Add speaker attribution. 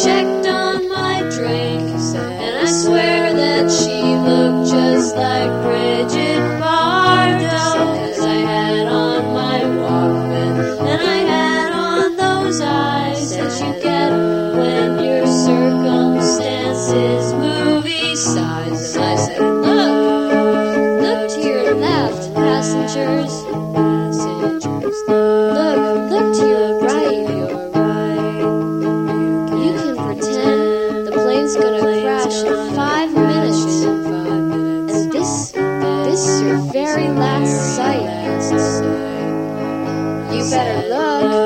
Speaker 1: checked on my drink, and I swear that she looked just like Bridget Bardot. 'Cause I had on my Walkman, and I had on those eyes that you get when your circumstances movie size. And I said, look to your left, passengers. Look to your right. You can pretend the plane's gonna crash in 5 minutes. And this is your very last sight. You better look.